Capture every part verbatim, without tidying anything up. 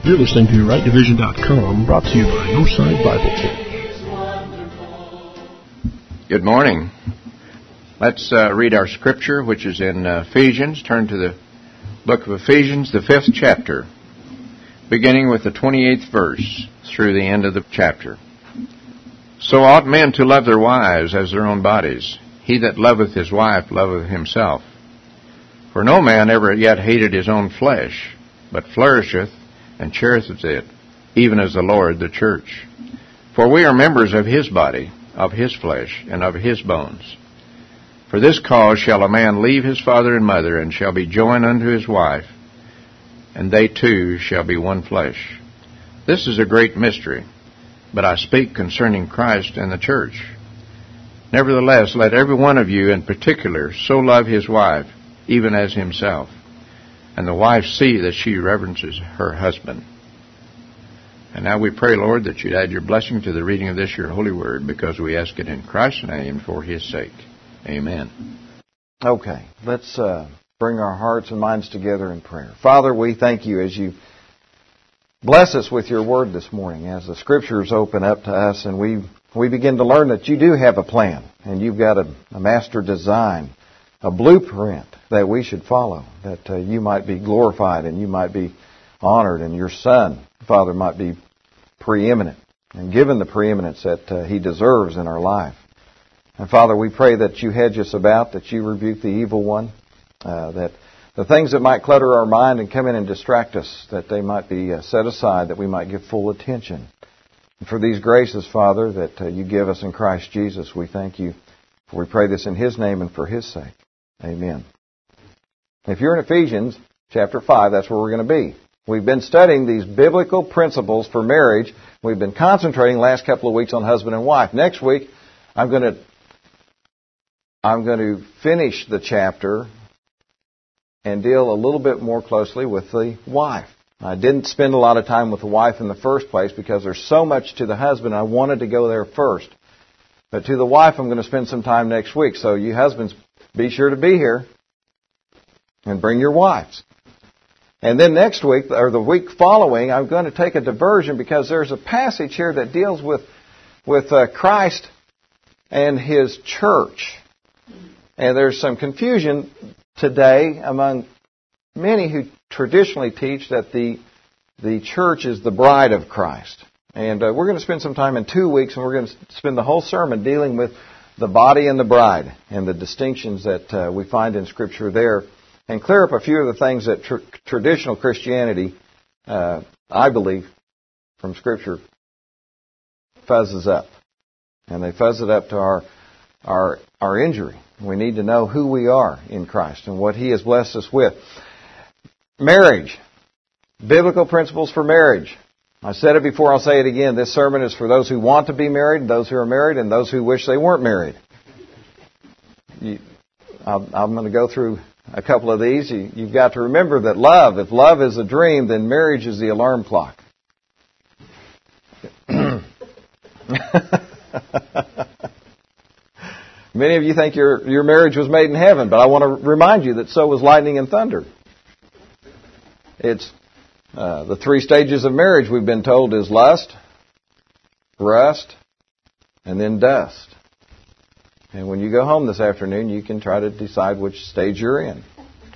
You're listening to right division dot com, brought to you by Northside Bible Church. Good morning. Let's uh, read our scripture, which is in uh, Ephesians. Turn to the book of Ephesians, the fifth chapter, beginning with the twenty-eighth verse through the end of the chapter. So ought men to love their wives as their own bodies. He that loveth his wife loveth himself. For no man ever yet hated his own flesh, but flourisheth and cherisheth it, even as the Lord the church. For we are members of his body, of his flesh, and of his bones. For this cause shall a man leave his father and mother, and shall be joined unto his wife, and they two shall be one flesh. This is a great mystery, but I speak concerning Christ and the church. Nevertheless, let every one of you in particular so love his wife, even as himself, and the wife see that she reverences her husband. And now we pray, Lord, that you'd add your blessing to the reading of this your holy word, because we ask it in Christ's name for his sake. Amen. Okay, let's uh, bring our hearts and minds together in prayer. Father, we thank you as you bless us with your word this morning, as the scriptures open up to us and we we begin to learn that you do have a plan, and you've got a, a master design, a blueprint that we should follow, that uh, you might be glorified and you might be honored, and your Son, Father, might be preeminent and given the preeminence that uh, he deserves in our life. And Father, we pray that you hedge us about, that you rebuke the evil one, uh, that the things that might clutter our mind and come in and distract us, that they might be uh, set aside, that we might give full attention. And for these graces, Father, that uh, you give us in Christ Jesus, we thank you. For we pray this in his name and for his sake. Amen. If you're in Ephesians chapter five, that's where we're going to be. We've been studying these biblical principles for marriage. We've been concentrating the last couple of weeks on husband and wife. Next week, I'm going to I'm going to finish the chapter and deal a little bit more closely with the wife. I didn't spend a lot of time with the wife in the first place because there's so much to the husband. I wanted to go there first. But to the wife, I'm going to spend some time next week. So you husbands, be sure to be here and bring your wives. And then next week, or the week following, I'm going to take a diversion because there's a passage here that deals with, with uh, Christ and his church. And there's some confusion today among many who traditionally teach that the the church is the bride of Christ. And uh, we're going to spend some time in two weeks, and we're going to spend the whole sermon dealing with the body and the bride and the distinctions that uh, we find in Scripture there, and clear up a few of the things that tr- traditional Christianity, uh, I believe, from Scripture, fuzzes up. And they fuzz it up to our our our injury. We need to know who we are in Christ and what he has blessed us with. Marriage. Biblical principles for marriage. I said it before, I'll say it again. This sermon is for those who want to be married, those who are married, and those who wish they weren't married. You, I'm, I'm going to go through a couple of these. You, you've got to remember that love, if love is a dream, then marriage is the alarm clock. Many of you think your your marriage was made in heaven, but I want to remind you that so was lightning and thunder. It's uh, the three stages of marriage we've been told is lust, rust, and then dust. And when you go home this afternoon, you can try to decide which stage you're in.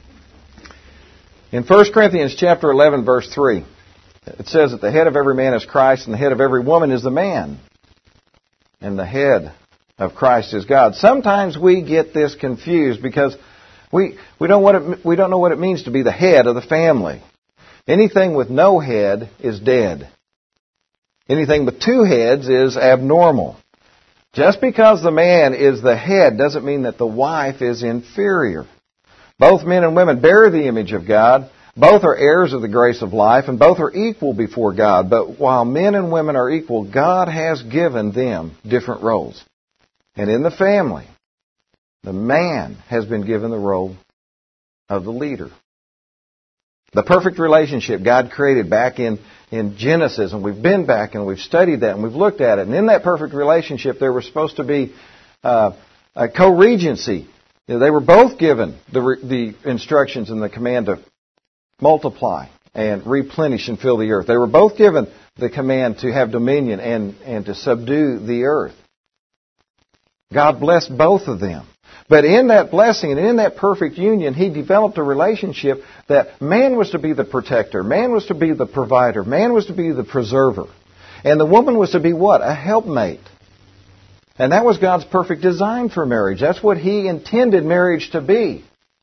In First Corinthians chapter eleven, verse three, it says that the head of every man is Christ, and the head of every woman is the man. And the head of Christ is God. Sometimes we get this confused because we we don't what it, we don't know what it means to be the head of the family. Anything with no head is dead. Anything with two heads is abnormal. Just because the man is the head doesn't mean that the wife is inferior. Both men and women bear the image of God. Both are heirs of the grace of life, and both are equal before God. But while men and women are equal, God has given them different roles. And in the family, the man has been given the role of the leader. The perfect relationship God created back in, in Genesis, and we've been back and we've studied that and we've looked at it. And in that perfect relationship, there was supposed to be uh, a co-regency. You know, they were both given the, the instructions and the command to multiply and replenish and fill the earth. They were both given the command to have dominion and, and to subdue the earth. God blessed both of them. But in that blessing and in that perfect union, He developed a relationship that man was to be the protector, man was to be the provider, man was to be the preserver. And the woman was to be what? A helpmate. And that was God's perfect design for marriage. That's what He intended marriage to be.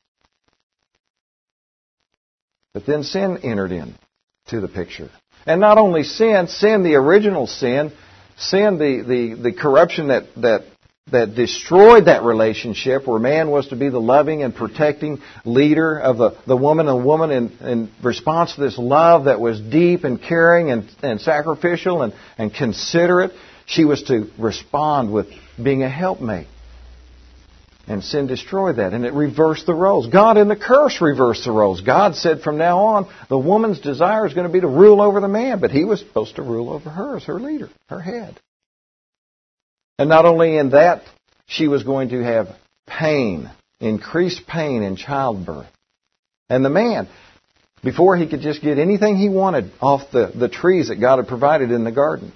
But then sin entered in to the picture. And not only sin, sin, the original sin, sin, the, the, the corruption that, that, that destroyed that relationship where man was to be the loving and protecting leader of the, the woman, and the woman in, in response to this love that was deep and caring and, and sacrificial and, and considerate, she was to respond with being a helpmate. And sin destroyed that, and it reversed the roles. God in the curse reversed the roles. God said from now on, the woman's desire is going to be to rule over the man, but He was supposed to rule over her as her leader, her head. And not only in that, she was going to have pain, increased pain in childbirth. And the man, before he could just get anything he wanted off the, the trees that God had provided in the garden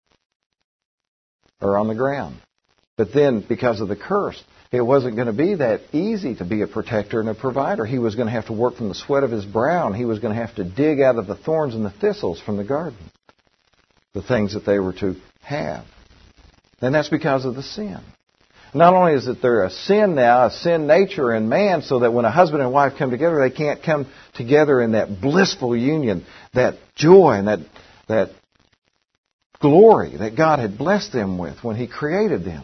or on the ground. But then, because of the curse, it wasn't going to be that easy to be a protector and a provider. He was going to have to work from the sweat of his brow, and he was going to have to dig out of the thorns and the thistles from the garden, the things that they were to have. And that's because of the sin. Not only is it there a sin now, a sin nature in man, so that when a husband and wife come together, they can't come together in that blissful union, that joy and that, that glory that God had blessed them with when He created them.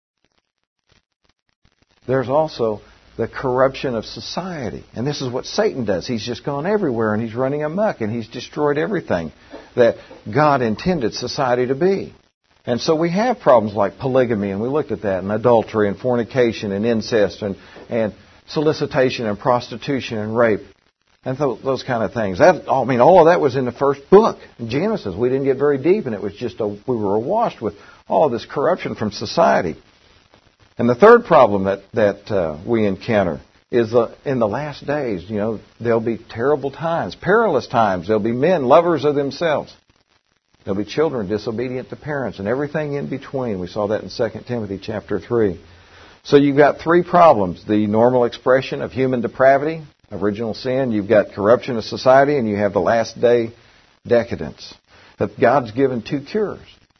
There's also the corruption of society. And this is what Satan does. He's just gone everywhere and he's running amok and he's destroyed everything that God intended society to be. And so we have problems like polygamy, and we looked at that, and adultery and fornication and incest and, and solicitation and prostitution and rape and th- those kind of things. That, I mean, all of that was in the first book, in Genesis. We didn't get very deep, and it was just a, we were awash with all of this corruption from society. And the third problem that, that uh, we encounter is uh, in the last days, you know, there'll be terrible times, perilous times. There'll be men lovers of themselves. There'll be children disobedient to parents and everything in between. We saw that in Second Timothy chapter three. So you've got three problems. The normal expression of human depravity, original sin. You've got corruption of society, and you have the last day decadence. But God's given two cures.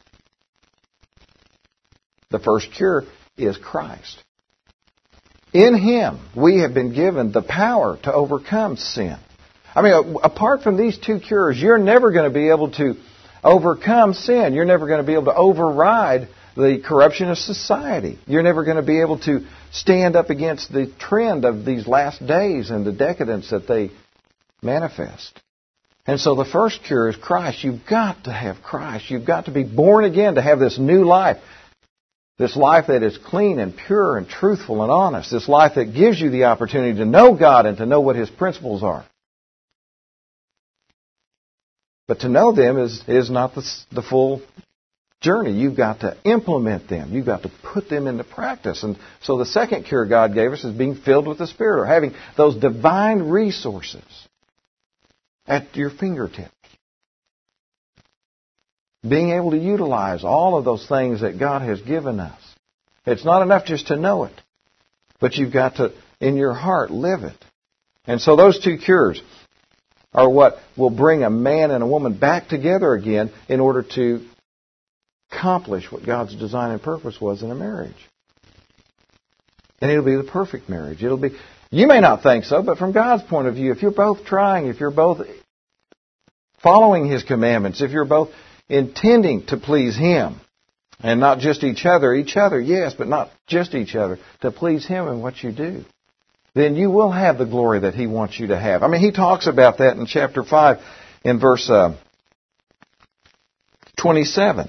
The first cure is Christ. In Him, we have been given the power to overcome sin. I mean, apart from these two cures, you're never going to be able to overcome sin. You're never going to be able to override the corruption of society. You're never going to be able to stand up against the trend of these last days and the decadence that they manifest. And so the first cure is Christ. You've got to have Christ. You've got to be born again to have this new life. This life that is clean and pure and truthful and honest. This life that gives you the opportunity to know God and to know what His principles are. But to know them is, is not the, the full journey. You've got to implement them. You've got to put them into practice. And so the second cure God gave us is being filled with the Spirit, or having those divine resources at your fingertips. Being able to utilize all of those things that God has given us. It's not enough just to know it, but you've got to, in your heart, live it. And so those two cures are what will bring a man and a woman back together again in order to accomplish what God's design and purpose was in a marriage. And it'll be the perfect marriage. It'll be, you may not think so, but from God's point of view, if you're both trying, if you're both following His commandments, if you're both intending to please Him, and not just each other, each other, yes, but not just each other, to please Him in what you do, then you will have the glory that He wants you to have. I mean, He talks about that in chapter five, in verse uh, twenty-seven.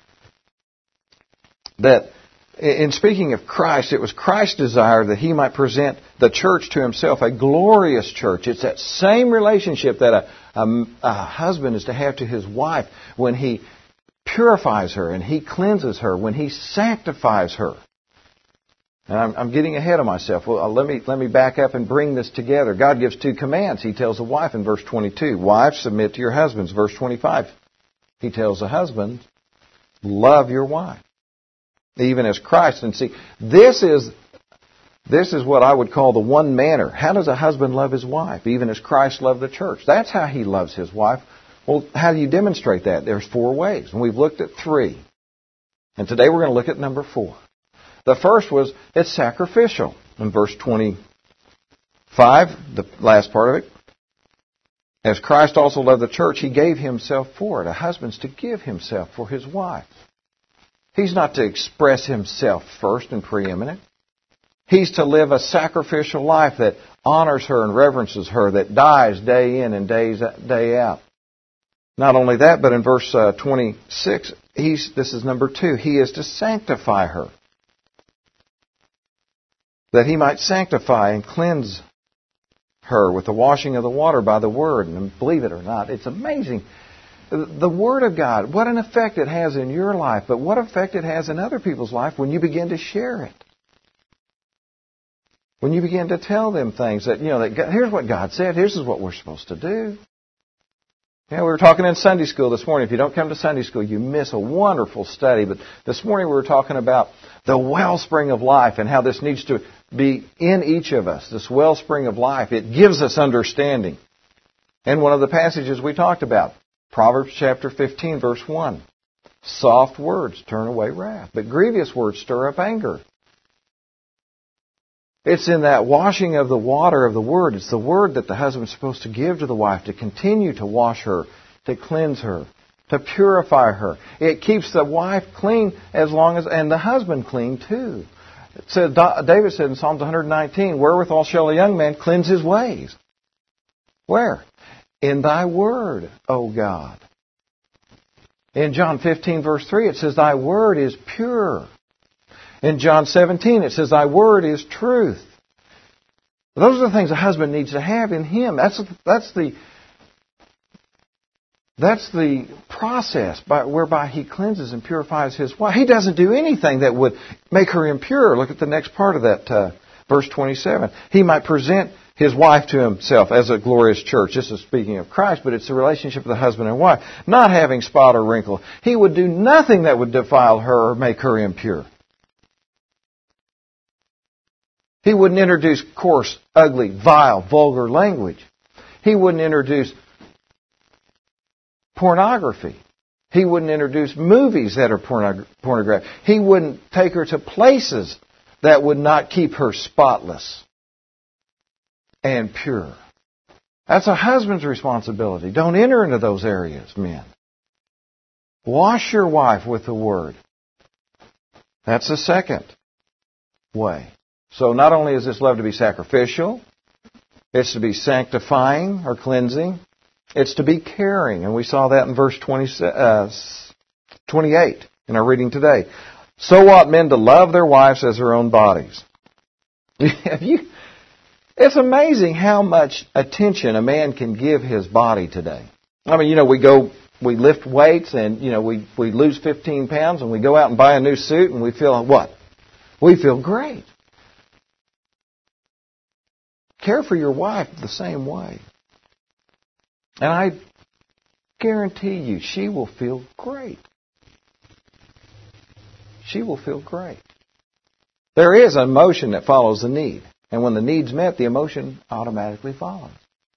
That in speaking of Christ, it was Christ's desire that He might present the church to Himself, a glorious church. It's that same relationship that a, a, a husband is to have to his wife when he purifies her and he cleanses her, when he sanctifies her. And I'm, I'm getting ahead of myself. Well, uh, let me let me back up and bring this together. God gives two commands. He tells the wife in verse twenty-two, wives, submit to your husbands. Verse twenty-five, He tells the husband, love your wife, even as Christ. And see, this is this is what I would call the one manner. How does a husband love his wife, even as Christ loved the church? That's how he loves his wife. Well, how do you demonstrate that? There's four ways, and we've looked at three. And today we're going to look at number four. The first was, it's sacrificial. In verse twenty-five, the last part of it, as Christ also loved the church, He gave Himself for it. A husband's to give himself for his wife. He's not to express himself first and preeminent. He's to live a sacrificial life that honors her and reverences her, that dies day in and days, day out. Not only that, but in verse uh, twenty-six, he's, this is number two, He is to sanctify her, that He might sanctify and cleanse her with the washing of the water by the Word. And believe it or not, it's amazing. The Word of God, what an effect it has in your life, but what effect it has in other people's life when you begin to share it. When you begin to tell them things that, you know, that God, here's what God said, here's what we're supposed to do. Yeah, we were talking in Sunday school this morning. If you don't come to Sunday school, you miss a wonderful study. But this morning we were talking about the wellspring of life and how this needs to be in each of us, this wellspring of life. It gives us understanding. And one of the passages we talked about, Proverbs chapter fifteen, verse one. Soft words turn away wrath, but grievous words stir up anger. It's in that washing of the water of the Word. It's the Word that the husband's supposed to give to the wife to continue to wash her, to cleanse her, to purify her. It keeps the wife clean as long as, and the husband clean too. It said, David said in Psalms one nineteen, wherewithal shall a young man cleanse his ways? Where? In Thy Word, O God. In John fifteen, verse three, it says, Thy Word is pure. In John seventeen, it says, Thy Word is truth. Those are the things a husband needs to have in him. That's, that's the that's the process by, whereby he cleanses and purifies his wife. He doesn't do anything that would make her impure. Look at the next part of that, uh, verse twenty-seven. He might present his wife to himself as a glorious church. This is speaking of Christ, but it's the relationship of the husband and wife. Not having spot or wrinkle. He would do nothing that would defile her or make her impure. He wouldn't introduce coarse, ugly, vile, vulgar language. He wouldn't introduce pornography. He wouldn't introduce movies that are pornog- pornographic. He wouldn't take her to places that would not keep her spotless and pure. That's a husband's responsibility. Don't enter into those areas, men. Wash your wife with the Word. That's the second way. So not only is this love to be sacrificial, it's to be sanctifying or cleansing, it's to be caring. And we saw that in verse twenty, uh, twenty-eight in our reading today. So ought men to love their wives as their own bodies. Have you... It's amazing how much attention a man can give his body today. I mean, you know, we go, we lift weights and, you know, we, we lose fifteen pounds and we go out and buy a new suit and we feel what? We feel great. Care for your wife the same way. And I guarantee you, she will feel great. She will feel great. There is an emotion that follows the need. And when the need's met, the emotion automatically follows.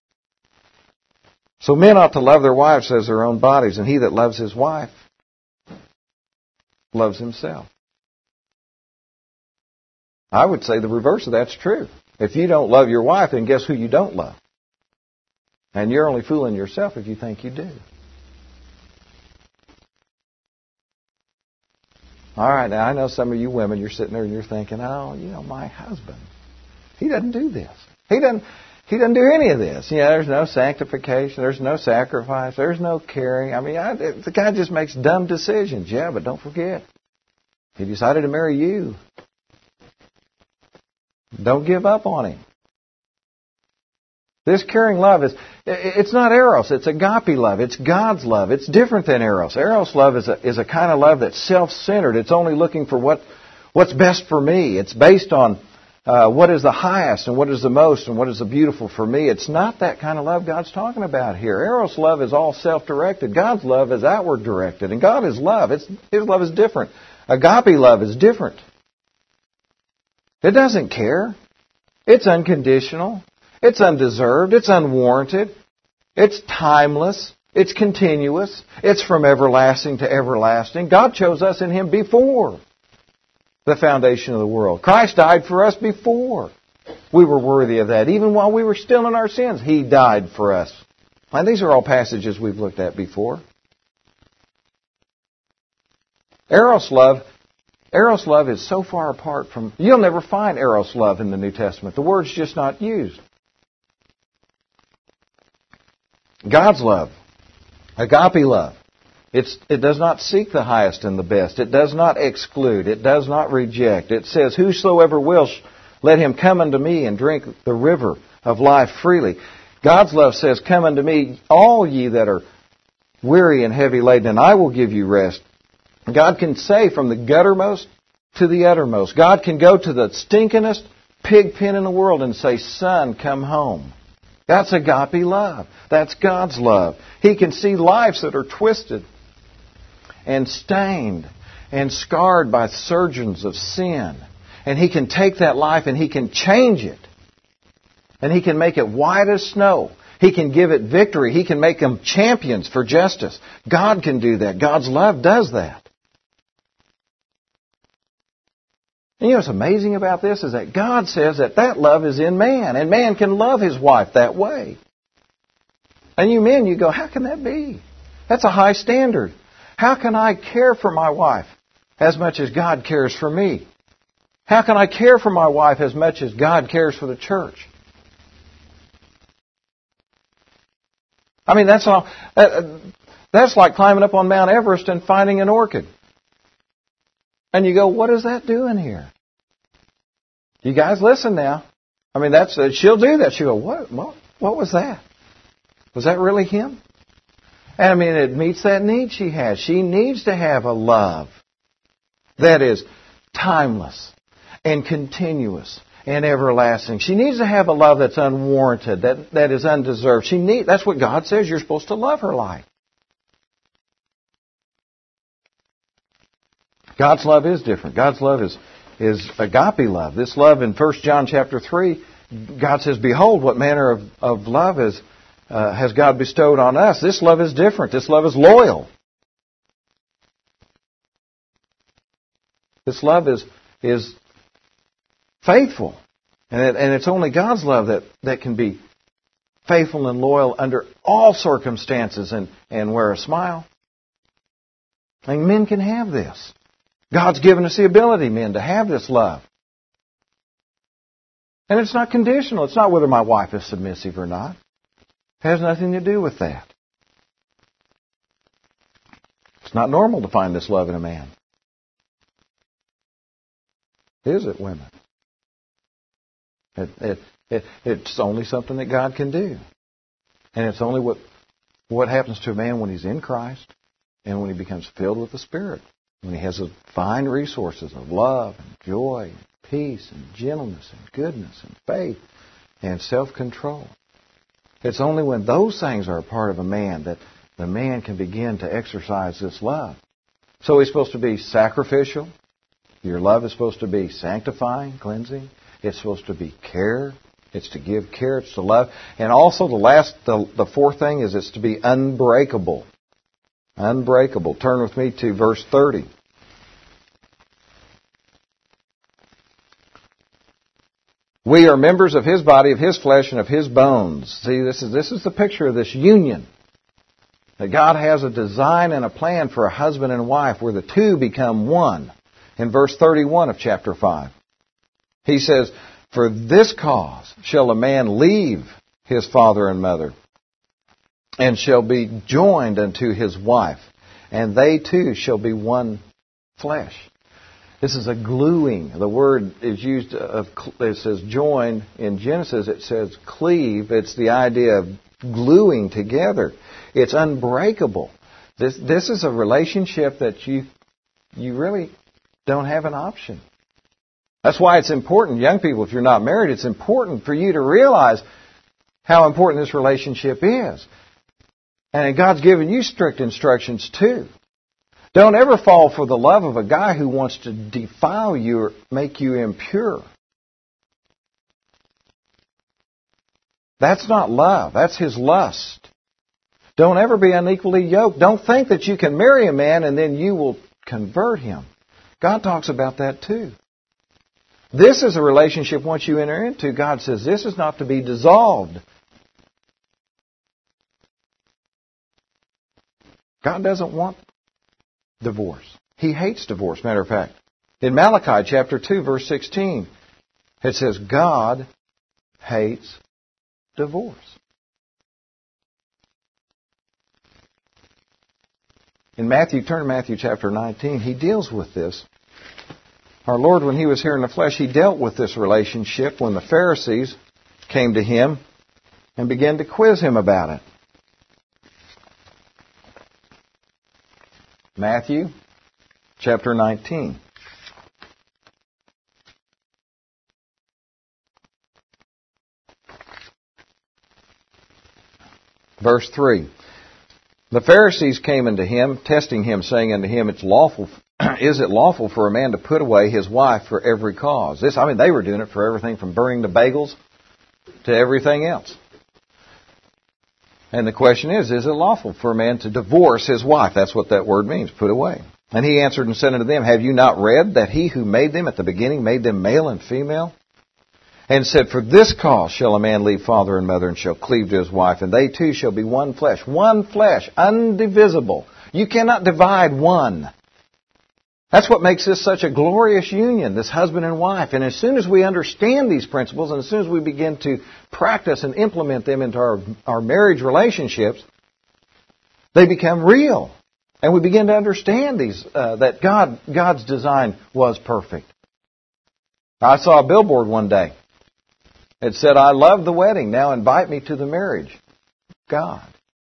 So men ought to love their wives as their own bodies, and he that loves his wife loves himself. I would say the reverse of that's true. If you don't love your wife, then guess who you don't love? And you're only fooling yourself if you think you do. All right, now I know some of you women, you're sitting there and you're thinking, oh, you know, my husband, he doesn't do this. He doesn't He doesn't do any of this. You know, there's no sanctification. There's no sacrifice. There's no caring. I mean, I, the guy just makes dumb decisions. Yeah, but don't forget, he decided to marry you. Don't give up on him. This caring love is, it's not eros, it's agape love. It's God's love. It's different than eros. Eros love is a, is a kind of love that's self-centered. It's only looking for what, what's best for me. It's based on uh, what is the highest and what is the most and what is the beautiful for me. It's not that kind of love God's talking about here. Eros love is all self-directed. God's love is outward-directed. And God is love. It's, His love is different. Agape love is different. It doesn't care. It's unconditional. It's undeserved. It's unwarranted. It's timeless. It's continuous. It's from everlasting to everlasting. God chose us in Him before the foundation of the world. Christ died for us before we were worthy of that. Even while we were still in our sins, He died for us. And these are all passages we've looked at before. Eros love, Eros love is so far apart from... You'll never find Eros love in the New Testament. The word's just not used. God's love, agape love, it's, it does not seek the highest and the best. It does not exclude. It does not reject. It says, whosoever will, let him come unto me and drink the river of life freely. God's love says, come unto me, all ye that are weary and heavy laden, and I will give you rest. God can say from the guttermost to the uttermost. God can go to the stinkingest pig pen in the world and say, son, come home. That's agape love. That's God's love. He can see lives that are twisted and stained and scarred by surgeons of sin. And He can take that life and He can change it. And He can make it white as snow. He can give it victory. He can make them champions for justice. God can do that. God's love does that. And you know what's amazing about this is that God says that that love is in man, and man can love his wife that way. And you men, you go, how can that be? That's a high standard. How can I care for my wife as much as God cares for me? How can I care for my wife as much as God cares for the church? I mean, that's all. That's like climbing up on Mount Everest and finding an orchid. And you go, what is that doing here? You guys listen now. I mean, that's she'll do that. She'll go, what, what, what was that? Was that really him? And I mean, it meets that need she has. She needs to have a love that is timeless and continuous and everlasting. She needs to have a love that's unwarranted, that, that is undeserved. She need, that's what God says you're supposed to love her like. God's love is different. God's love is, is agape love. This love in First John chapter three, God says, behold, what manner of, of love is, uh, has God bestowed on us. This love is different. This love is loyal. This love is, is faithful. And, it, and it's only God's love that, that can be faithful and loyal under all circumstances and, and wear a smile. I mean, men can have this. God's given us the ability, men, to have this love. And it's not conditional. It's not whether my wife is submissive or not. It has nothing to do with that. It's not normal to find this love in a man. Is it, women? It, it, it, it's only something that God can do. And it's only what, what happens to a man when he's in Christ and when he becomes filled with the Spirit. When he has the fine resources of love and joy and peace and gentleness and goodness and faith and self-control. It's only when those things are a part of a man that the man can begin to exercise this love. So he's supposed to be sacrificial. Your love is supposed to be sanctifying, cleansing. It's supposed to be care. It's to give care. It's to love. And also the last, the, the fourth thing is it's to be unbreakable. Unbreakable. Turn with me to verse thirty. We are members of His body, of His flesh, and of His bones. See, this is this is the picture of this union. That God has a design and a plan for a husband and wife where the two become one. In verse thirty-one of chapter five. He says, for this cause shall a man leave his father and mother, and shall be joined unto his wife, and they two shall be one flesh. This is a gluing. The word is used of, it says join. In Genesis it says cleave. It's the idea of gluing together. It's unbreakable. This this is a relationship that you you really don't have an option. That's why it's important, young people, if you're not married, it's important for you to realize how important this relationship is. And God's given you strict instructions too. Don't ever fall for the love of a guy who wants to defile you or make you impure. That's not love. That's his lust. Don't ever be unequally yoked. Don't think that you can marry a man and then you will convert him. God talks about that too. This is a relationship once you enter into, God says this is not to be dissolved. God doesn't want divorce. He hates divorce, matter of fact. In Malachi chapter two, verse sixteen, it says God hates divorce. In Matthew, turn to Matthew chapter nineteen, he deals with this. Our Lord, when he was here in the flesh, he dealt with this relationship when the Pharisees came to him and began to quiz him about it. Matthew chapter nineteen. Verse three. The Pharisees came unto him, testing him, saying unto him, It's lawful, is it lawful for a man to put away his wife for every cause? This, I mean, they were doing it for everything from burning the bagels to everything else. And the question is, is it lawful for a man to divorce his wife? That's what that word means, put away. And he answered and said unto them, Have you not read that he who made them at the beginning made them male and female? And said, For this cause shall a man leave father and mother and shall cleave to his wife, and they two shall be one flesh. One flesh, undivisible. You cannot divide one. That's what makes this such a glorious union, this husband and wife. And as soon as we understand these principles, and as soon as we begin to practice and implement them into our, our marriage relationships, they become real. And we begin to understand these, uh, that God, God's design was perfect. I saw a billboard one day. It said, I love the wedding, now invite me to the marriage. God.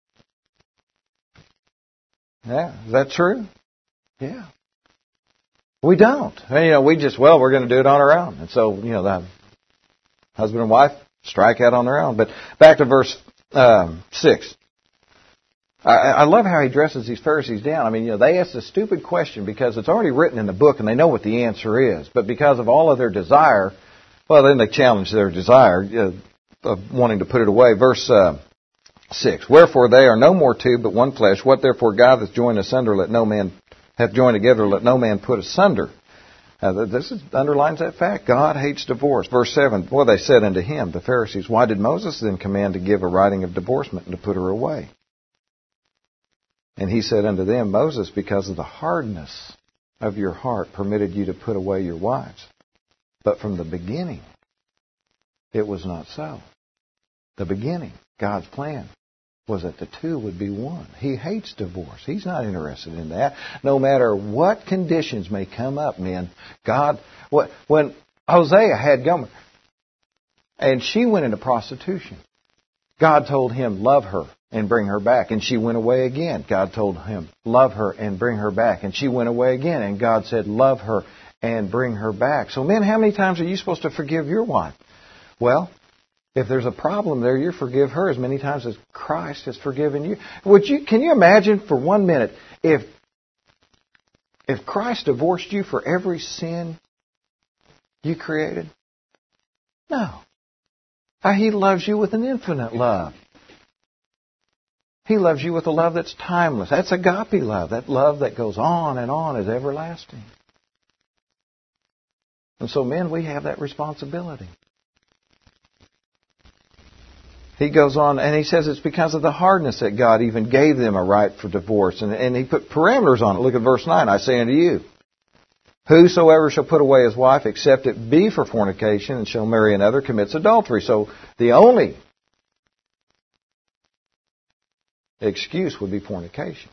Yeah, is that true? Yeah. We don't. And, you know, we just, well, we're going to do it on our own. And so, you know, the husband and wife strike out on their own. But back to verse um, six. I, I love how he dresses these Pharisees down. I mean, you know, they asked a stupid question because it's already written in the book and they know what the answer is. But because of all of their desire, well, then they challenge their desire uh, of wanting to put it away. Verse uh, six. Wherefore they are no more two, but one flesh. What therefore God hath joined asunder, let no man hath joined together, let no man put asunder. Uh, this is, underlines that fact. God hates divorce. Verse seven. Well, they said unto him, the Pharisees, Why did Moses then command to give a writing of divorcement and to put her away? And he said unto them, Moses, because of the hardness of your heart, permitted you to put away your wives. But from the beginning, it was not so. The beginning, God's plan, was that the two would be one. He hates divorce. He's not interested in that. No matter what conditions may come up, men, God, when Hosea had Gomer, and she went into prostitution, God told him, love her and bring her back. And she went away again. God told him, love her and bring her back. And she went away again. And God said, love her and bring her back. So men, how many times are you supposed to forgive your wife? Well, if there's a problem there, you forgive her as many times as Christ has forgiven you. Would you? Can you imagine for one minute if if Christ divorced you for every sin you created? No. He loves you with an infinite love. He loves you with a love that's timeless. That's agape love. That love that goes on and on is everlasting. And so, men, we have that responsibility. He goes on, and he says it's because of the hardness that God even gave them a right for divorce. And, and he put parameters on it. Look at verse nine. I say unto you, whosoever shall put away his wife, except it be for fornication, and shall marry another, commits adultery. So the only excuse would be fornication.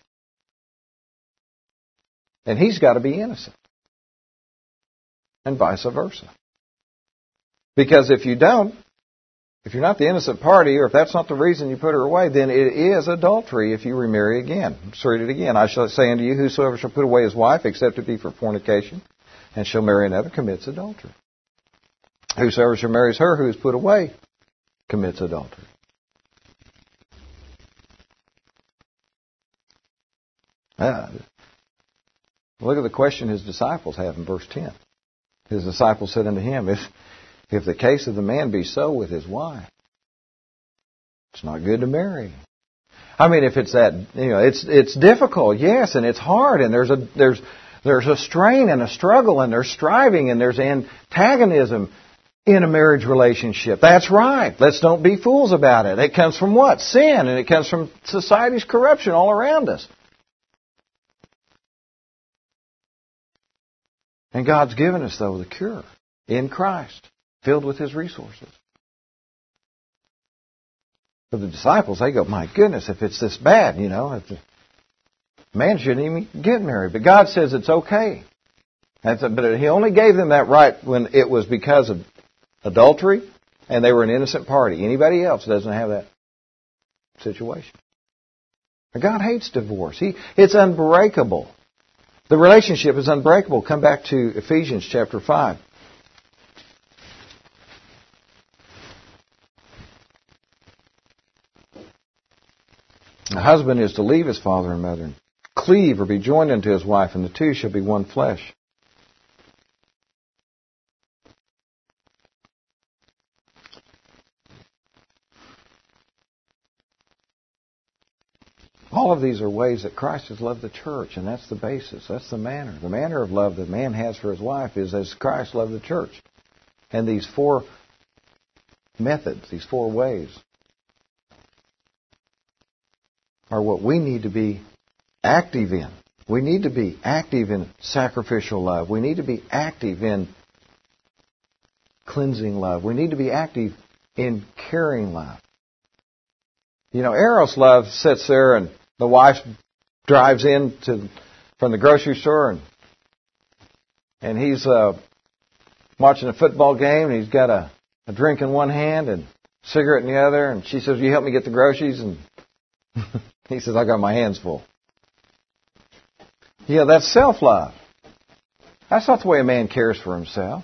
And he's got to be innocent. And vice versa. Because if you don't, if you're not the innocent party, or if that's not the reason you put her away, then it is adultery if you remarry again. Let's read it again. I shall say unto you, whosoever shall put away his wife, except it be for fornication, and shall marry another, commits adultery. Whosoever shall marry her who is put away commits adultery. Uh, look at the question his disciples have in verse ten. His disciples said unto him, If if the case of the man be so with his wife, it's not good to marry. I mean, if it's that, you know, it's it's difficult, yes, and it's hard, and there's a there's there's a strain and a struggle, and there's striving, and there's antagonism in a marriage relationship. That's right. Let's don't be fools about it. It comes from what? Sin, and it comes from society's corruption all around us. And God's given us, though, the cure in Christ, filled with His resources. For the disciples, they go, my goodness, if it's this bad, you know, if the man shouldn't even get married. But God says it's okay. That's a, but He only gave them that right when it was because of adultery and they were an innocent party. Anybody else doesn't have that situation. God hates divorce. He, it's unbreakable. The relationship is unbreakable. Come back to Ephesians chapter five. A husband is to leave his father and mother, and cleave or be joined unto his wife, and the two shall be one flesh. All of these are ways that Christ has loved the church, and that's the basis. That's the manner. The manner of love that man has for his wife is as Christ loved the church. And these four methods, these four ways, are what we need to be active in. We need to be active in sacrificial love. We need to be active in cleansing love. We need to be active in caring love. You know, Eros love sits there and the wife drives in to, from the grocery store and and he's uh, watching a football game and he's got a, a drink in one hand and a cigarette in the other, and she says, "Will you help me get the groceries?" And he says, "I got my hands full." Yeah, that's self-love. That's not the way a man cares for himself.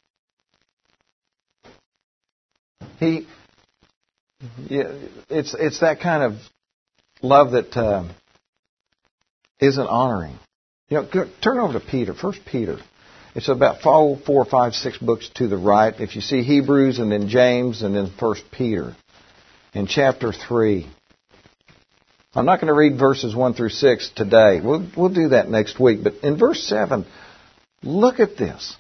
He, yeah, it's it's that kind of love that uh, isn't honoring. You know, go, turn over to Peter, First Peter. It's about four, four, five, six books to the right. If you see Hebrews and then James and then First Peter, in chapter three. I'm not going to read verses one through six today. We'll we'll do that next week. But in verse seven, look at this.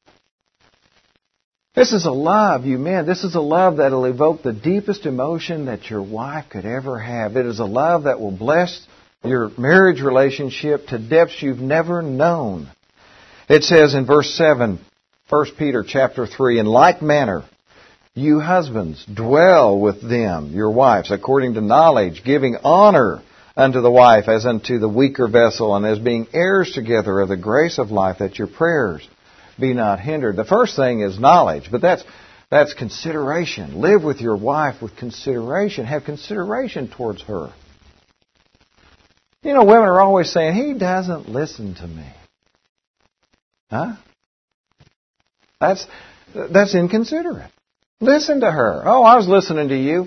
This is a love, you men. This is a love that will evoke the deepest emotion that your wife could ever have. It is a love that will bless your marriage relationship to depths you've never known. It says in verse seven, First Peter chapter three, in like manner, you husbands, dwell with them, your wives, according to knowledge, giving honor unto the wife as unto the weaker vessel, and as being heirs together of the grace of life, that your prayers be not hindered. The first thing is knowledge, but that's that's consideration. Live with your wife with consideration. Have consideration towards her. You know, women are always saying, he doesn't listen to me. Huh? That's that's inconsiderate. Listen to her. Oh, I was listening to you.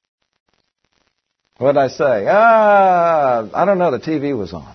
What did I say? Ah, I don't know. The T V was on.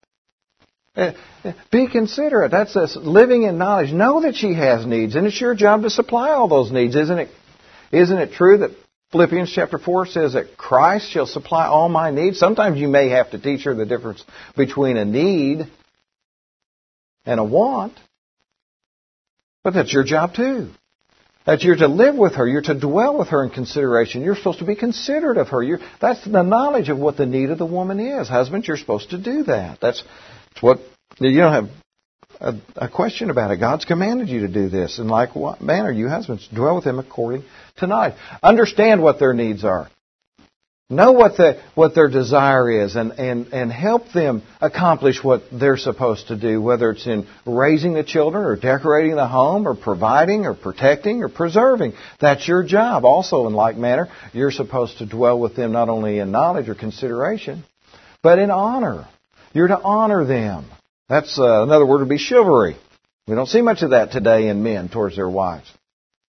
Be considerate. That's us living in knowledge. Know that she has needs, and it's your job to supply all those needs, isn't it? Isn't it true that Philippians chapter four says that Christ shall supply all my needs? Sometimes you may have to teach her the difference between a need and a want, but that's your job too. That you're to live with her. You're to dwell with her in consideration. You're supposed to be considerate of her. You're, that's the knowledge of what the need of the woman is. Husbands, you're supposed to do that. That's, that's what, you don't have a, a question about it. God's commanded you to do this. In like what manner, you husbands, dwell with them according to knowledge. Understand what their needs are. Know what the what their desire is, and, and, and help them accomplish what they're supposed to do, whether it's in raising the children or decorating the home or providing or protecting or preserving. That's your job. Also, in like manner, you're supposed to dwell with them not only in knowledge or consideration, but in honor. You're to honor them. That's uh, another word would be chivalry. We don't see much of that today in men towards their wives.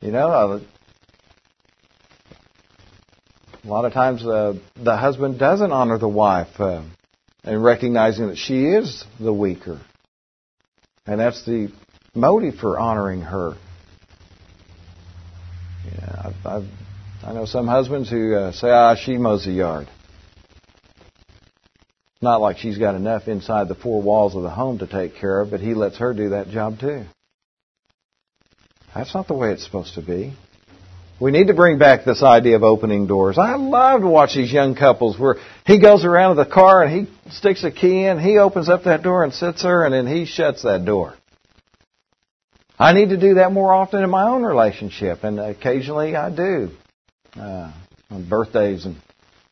You know, uh, a lot of times uh, the husband doesn't honor the wife uh, and recognizing that she is the weaker. And that's the motive for honoring her. Yeah, I've, I've, I know some husbands who uh, say, ah, she mows the yard. Not like she's got enough inside the four walls of the home to take care of, but he lets her do that job too. That's not the way it's supposed to be. We need to bring back this idea of opening doors. I love to watch these young couples where he goes around to the car and he sticks a key in, he opens up that door and sits there, and then he shuts that door. I need to do that more often in my own relationship, and occasionally I do. Uh, on birthdays and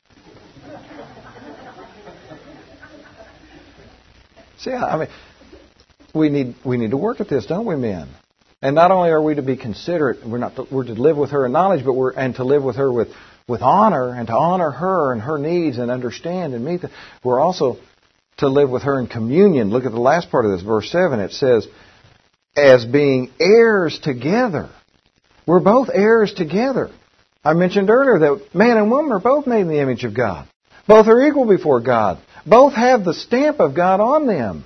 See, I mean, we need we need to work at this, don't we, men? And not only are we to be considerate, we're not to, we're to live with her in knowledge, but we're and to live with her with, with honor, and to honor her and her needs and understand and meet them. We're also to live with her in communion. Look at the last part of this, verse seven. It says, as being heirs together. We're both heirs together. I mentioned earlier that man and woman are both made in the image of God. Both are equal before God. Both have the stamp of God on them.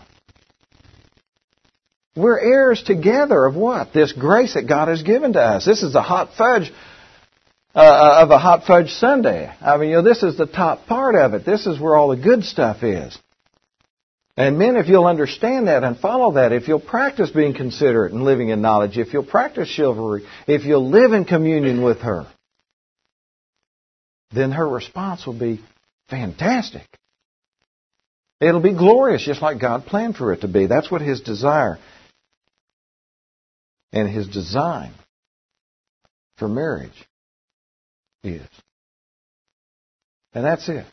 We're heirs together of what? This grace that God has given to us. This is the hot fudge uh, of a hot fudge sundae. I mean, you know, this is the top part of it. This is where all the good stuff is. And men, if you'll understand that and follow that, if you'll practice being considerate and living in knowledge, if you'll practice chivalry, if you'll live in communion with her, then her response will be fantastic. It'll be glorious, just like God planned for it to be. That's what His desire and His design for marriage is. And that's it.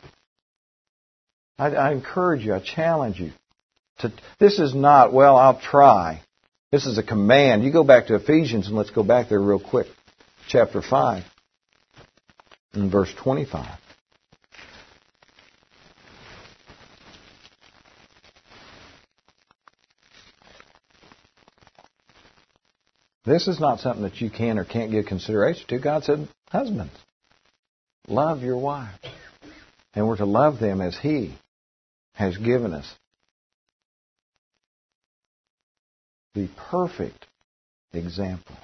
I, I encourage you, I challenge you. To, this is not, well, I'll try. This is a command. You go back to Ephesians, and let's go back there real quick. Chapter five and verse twenty-five. This is not something that you can or can't give consideration to. God said, husbands, love your wives. And we're to love them as He has given us the perfect example.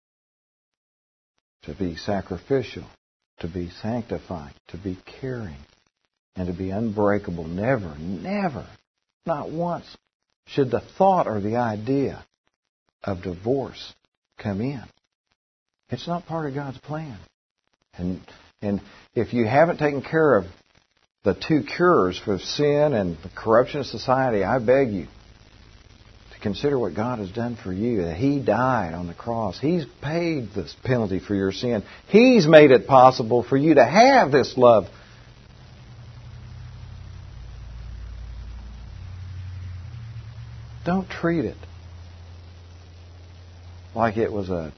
To be sacrificial, to be sanctified, to be caring, and to be unbreakable. Never, never, not once should the thought or the idea of divorce come in. It's not part of God's plan. And and if you haven't taken care of the two cures for sin and the corruption of society, I beg you to consider what God has done for you. That He died on the cross. He's paid this penalty for your sin. He's made it possible for you to have this love. Don't treat it like it was a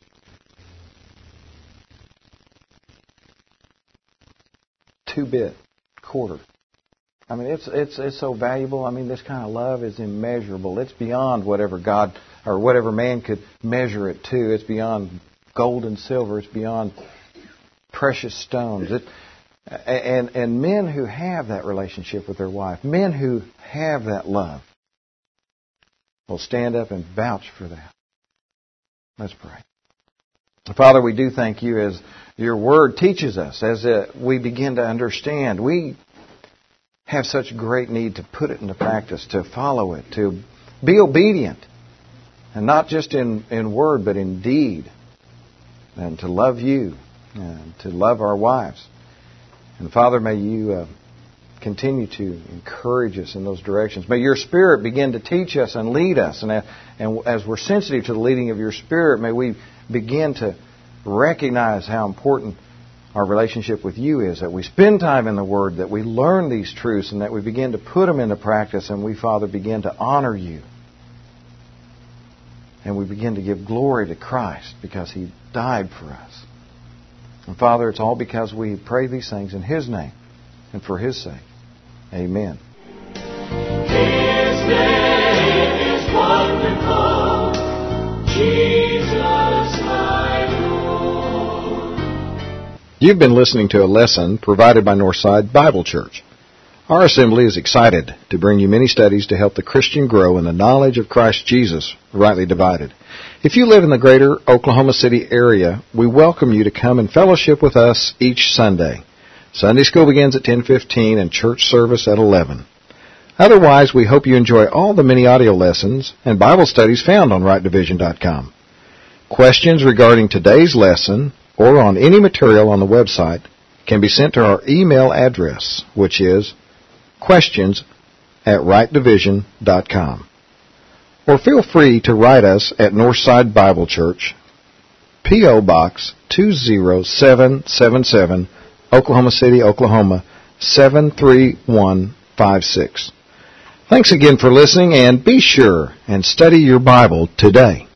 two-bit quarter. I mean, it's it's it's so valuable. I mean, this kind of love is immeasurable. It's beyond whatever God or whatever man could measure it to. It's beyond gold and silver. It's beyond precious stones. It, and and men who have that relationship with their wife, men who have that love, will stand up and vouch for that. Let's pray. Father, we do thank You as Your Word teaches us, as uh, we begin to understand. We have such great need to put it into practice, to follow it, to be obedient, and not just in, in word, but in deed, and to love You, and to love our wives. And Father, may You uh, continue to encourage us in those directions. May Your Spirit begin to teach us and lead us. And, and as we're sensitive to the leading of Your Spirit, may we begin to recognize how important our relationship with You is, that we spend time in the Word, that we learn these truths, and that we begin to put them into practice, and we, Father, begin to honor You. And we begin to give glory to Christ because He died for us. And Father, it's all because we pray these things in His name and for His sake. Amen. His name is wonderful, Jesus my You've been listening to a lesson provided by Northside Bible Church. Our assembly is excited to bring you many studies to help the Christian grow in the knowledge of Christ Jesus, rightly divided. If you live in the greater Oklahoma City area, we welcome you to come and fellowship with us each Sunday. Sunday school begins at ten fifteen and church service at eleven. Otherwise, we hope you enjoy all the many audio lessons and Bible studies found on right division dot com. Questions regarding today's lesson or on any material on the website can be sent to our email address, which is questions at right division dot com. Or feel free to write us at Northside Bible Church, P O. Box two zero seven seven seven, Oklahoma City, Oklahoma seven three one five six. Thanks again for listening, and be sure and study your Bible today.